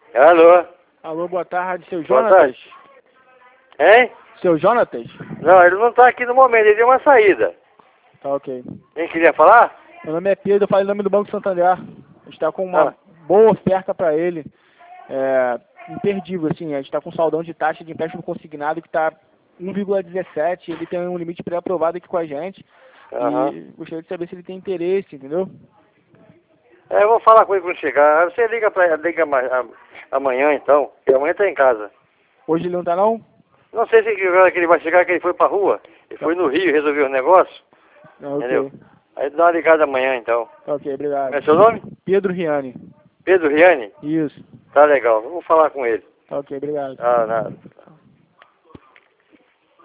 Alô? Alô, boa tarde, seu Boa Jonatas? tarde. Hein? Seu Jonatas? Não, ele não tá aqui no momento, ele deu uma saída. Tá ok. Quem queria falar? Meu nome é Pedro, eu falo em nome do Banco Santander. A gente está com uma Ah. boa oferta para ele. Imperdível, assim. A gente está com um saldão de taxa de empréstimo consignado que está 1,17. Ele tem um limite pré-aprovado aqui com a gente. Aham. E gostaria de saber se ele tem interesse, entendeu? Eu vou falar com ele quando chegar. Você liga amanhã então, porque amanhã tá em casa. Hoje ele não tá, não? Não sei se que hora que ele vai chegar, que ele foi pra rua. Ele foi no Rio resolver os negócios. Tá, ok. Entendeu? Aí dá uma ligada amanhã então. Tá ok, obrigado. Como é seu nome? Pedro Riani. Pedro Riani? Isso. Tá legal, eu vou falar com ele. Tá ok, obrigado. Ah, nada.